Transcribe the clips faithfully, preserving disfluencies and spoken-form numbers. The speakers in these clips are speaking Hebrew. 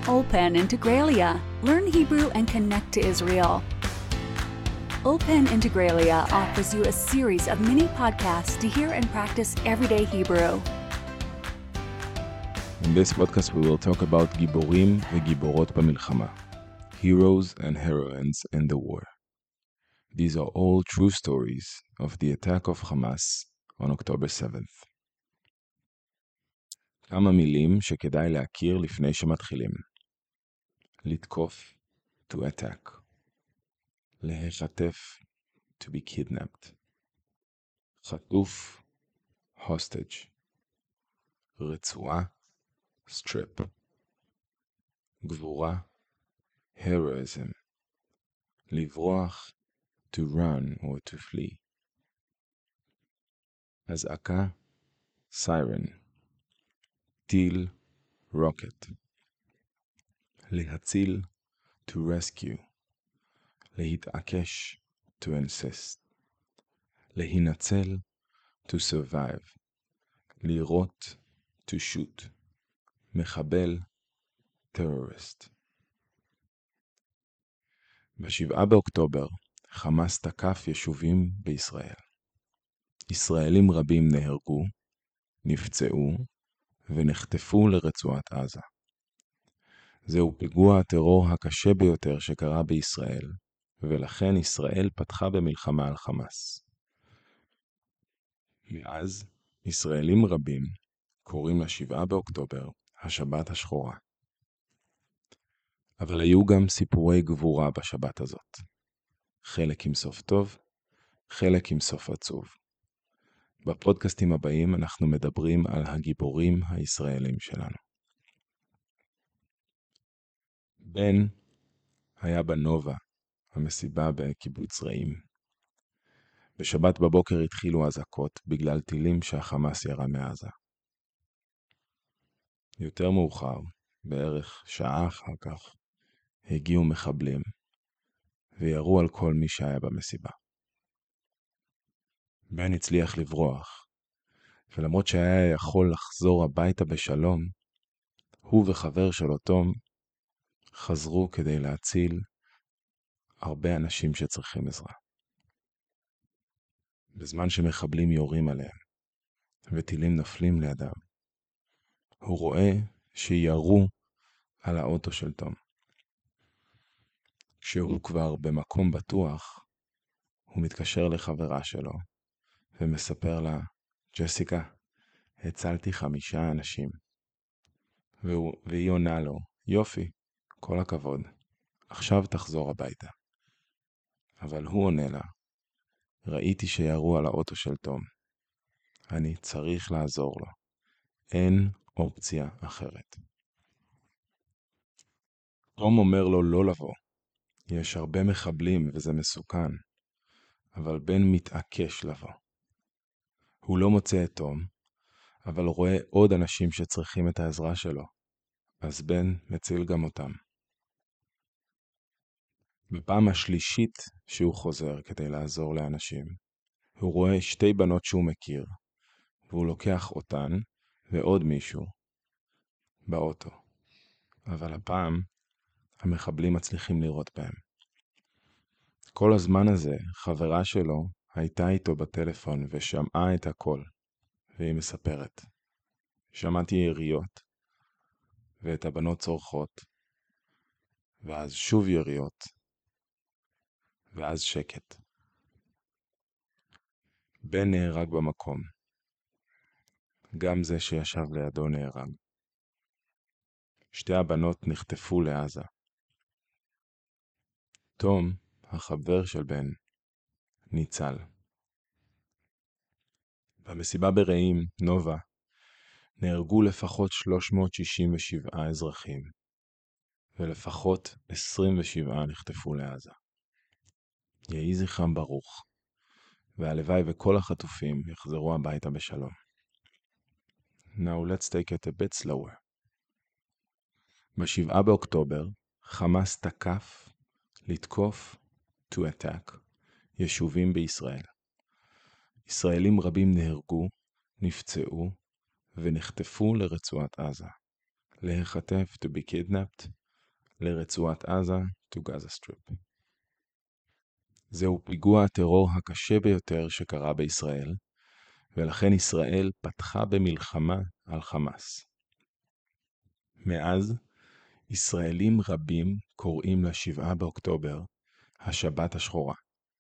Open Integralia. Learn Hebrew and connect to Israel. Open Integralia offers you a series of mini podcasts to hear and practice everyday Hebrew. In this podcast we will talk about גיבורים וגיבורות במלחמה, heroes and heroines in the war. These are all true stories of the attack of Hamas on October seventh. כמה מילים שכדאי להכיר לפני שמתחילים. לתקוף, to attack. להשתף, to be kidnapped. חטוף, hostage. רצועה, strip. גבורה, heroism. לברוח, to run or to flee. אזעקה, siren. טיל, rocket. להציל, to rescue. להתעקש, to insist. להינצל, to survive. לירות, to shoot. מחבל, terrorist. בשבעה באוקטובר, חמאס תקף יישובים בישראל. ישראלים רבים נהרגו, נפצעו ונחטפו לרצועת עזה. זהו פיגוע הטרור הקשה ביותר שקרה בישראל, ולכן ישראל פתחה במלחמה על חמאס. מאז, ישראלים רבים קוראים לשבעה באוקטובר השבת השחורה. אבל היו גם סיפורי גבורה בשבת הזאת. חלק עם סוף טוב, חלק עם סוף עצוב. בפודקאסטים הבאים אנחנו מדברים על הגיבורים הישראלים שלנו. בן היה בנובה, המסיבה בקיבוץ רעים. בשבת בבוקר התחילו אזעקות בגלל טילים שהחמאס ירה מעזה. יותר מאוחר, בערך שעה אחר כך, הגיעו מחבלים וירו על כל מי שהיה במסיבה. בן הצליח לברוח, ולמרות שהיה יכול לחזור הביתה בשלום, הוא וחבר שלו תום חזרו כדי להציל הרבה אנשים שצריכים עזרה. בזמן שמחבלים יורים עליהם וטילים נופלים לידם, הוא רואה שירו על האוטו של תום. כשהוא כבר במקום בטוח, הוא מתקשר לחברה שלו ומספר לה, ג'סיקה, הצלתי חמישה אנשים. והוא, והיא עונה לו, יופי, כל הכבוד, עכשיו תחזור הביתה. אבל הוא עונה לה, ראיתי שירו על האוטו של תום. אני צריך לעזור לו. אין אופציה אחרת. תום אומר לו לא לבוא. יש הרבה מחבלים וזה מסוכן. אבל בן מתעקש לבוא. הוא לא מוצא את תום, אבל רואה עוד אנשים שצריכים את העזרה שלו. אז בן מציל גם אותם. בפעם השלישית שהוא חוזר כדי לעזור לאנשים, הוא רואה שתי בנות שהוא מכיר, והוא לוקח אותן ועוד מישהו באוטו. אבל הפעם המחבלים מצליחים לירות בהם. כל הזמן הזה חברה שלו הייתה איתו בטלפון ושמעה את הכל, והיא מספרת. שמעתי יריות, ואת הבנות צורחות, ואז שוב יריות, ואז שקט. בן נהרג במקום. גם זה שישב לידו נהרג. שתי הבנות נחטפו לעזה. תום, החבר של בן, ניצל. במסיבה ברעים, נובה, נהרגו לפחות שלוש מאות שישים ושבעה אזרחים, ולפחות עשרים ושבעה נחטפו לעזה. יהי זכרם ברוך, והלוואי וכל החטופים יחזרו הביתה בשלום. Now let's take it a bit slower. בשבעה באוקטובר, חמאס תקף, לתקוף, to attack, יישובים בישראל. ישראלים רבים נהרגו, נפצעו ונחטפו לרצועת עזה. להיחטף to be kidnapped, לרצועת עזה to Gaza Strip. זהו פיגוע הטרור הקשה ביותר שקרה בישראל, ולכן ישראל פתחה במלחמה על חמאס. מאז, ישראלים רבים קוראים לשבעה באוקטובר השבת השחורה.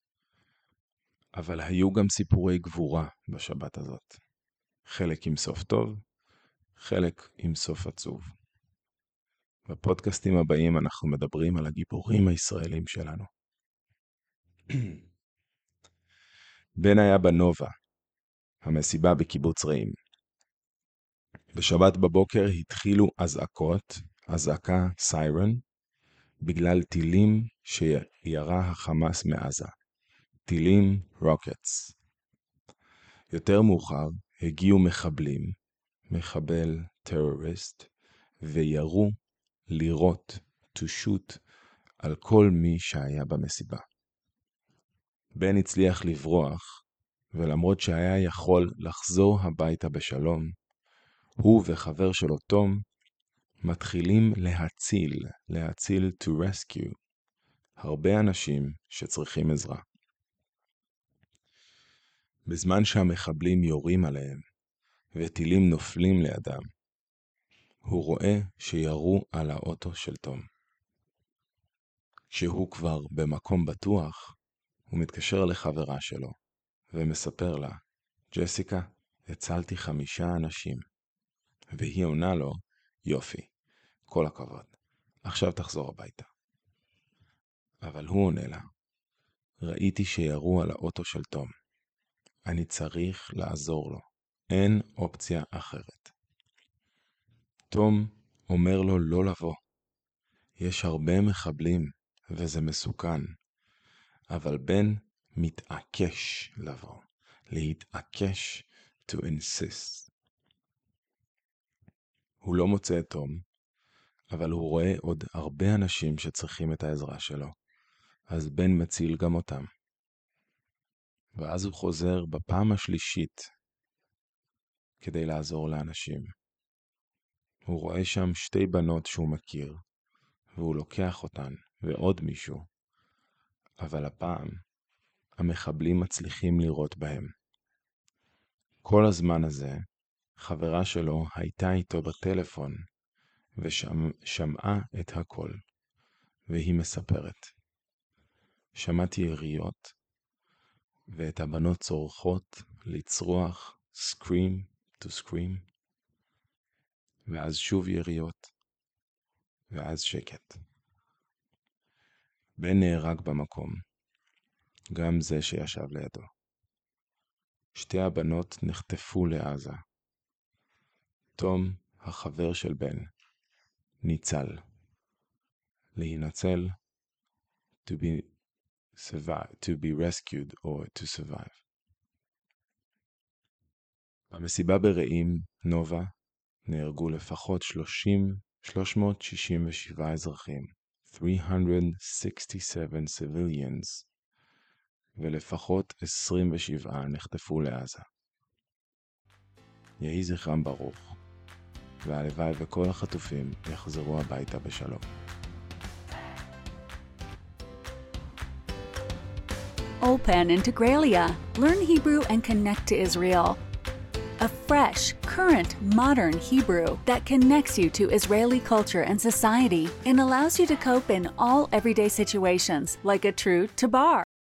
אבל היו גם סיפורי גבורה בשבת הזאת. חלק עם סוף טוב, חלק עם סוף עצוב. בפודקאסטים הבאים אנחנו מדברים על הגיבורים הישראלים שלנו. בן היה בנובה, המסיבה בקיבוץ רעים. בשבת בבוקר התחילו אזעקות, אזעקה סיירן, בגלל טילים שירה החמאס מעזה. טילים רוקטס. יותר מאוחר הגיעו מחבלים, מחבל טרוריסט, וירו לירות, to shoot, על כל מי שהיה במסיבה. בן הצליח לברוח, ולמרות שהיה יכול לחזור הביתה בשלום, הוא וחבר שלו תום מתחילים להציל, להציל to rescue, הרבה אנשים שצריכים עזרה. בזמן שהמחבלים יורים עליהם, וטילים נופלים לידם, הוא רואה שירו על האוטו של תום. כשהוא כבר במקום בטוח, הוא מתקשר לחברה שלו, ומספר לה, ג'סיקה, הצלתי חמישה אנשים. והיא עונה לו, יופי, כל הכבוד, עכשיו תחזור הביתה. אבל הוא עונה לה, ראיתי שירו על האוטו של תום. אני צריך לעזור לו, אין אופציה אחרת. תום אומר לו לא לבוא. יש הרבה מחבלים וזה מסוכן, אבל בן מתעקש לבוא, להתעקש, to insist. הוא לא מוצא את תום, אבל הוא רואה עוד הרבה אנשים שצריכים את העזרה שלו, אז בן מציל גם אותם. ואז הוא חוזר בפעם השלישית כדי לעזור לאנשים. הוא רואה שם שתי בנות שהוא מכיר, והוא לוקח אותן ועוד מישהו, אבל הפעם המחבלים מצליחים לירות בהם. כל הזמן הזה חברה שלו הייתה איתו בטלפון ושמעה את הכל, והיא מספרת. שמעתי יריות ואת הבנות צורכות לצרוח scream to scream, ואז שוב יריות, ואז שקט. בן נהרג במקום, גם זה שישב לידו. שתי הבנות נחטפו לעזה. תום, החבר של בן, ניצל. להינצל, to be survive, to be rescued or to survive. במסיבה ברעים, נובה, נהרגו לפחות שלוש מאות שישים ושבעה אזרחים, three hundred sixty-seven civilians, ולפחות עשרים ושבעה נחטפו לעזה. יהי זכרם ברוך, והלוואי וכל החטופים יחזרו הביתה בשלום. Open Integralia. Learn Hebrew and connect to Israel. A fresh, current, modern Hebrew that connects you to Israeli culture and society and allows you to cope in all everyday situations like a true tabar.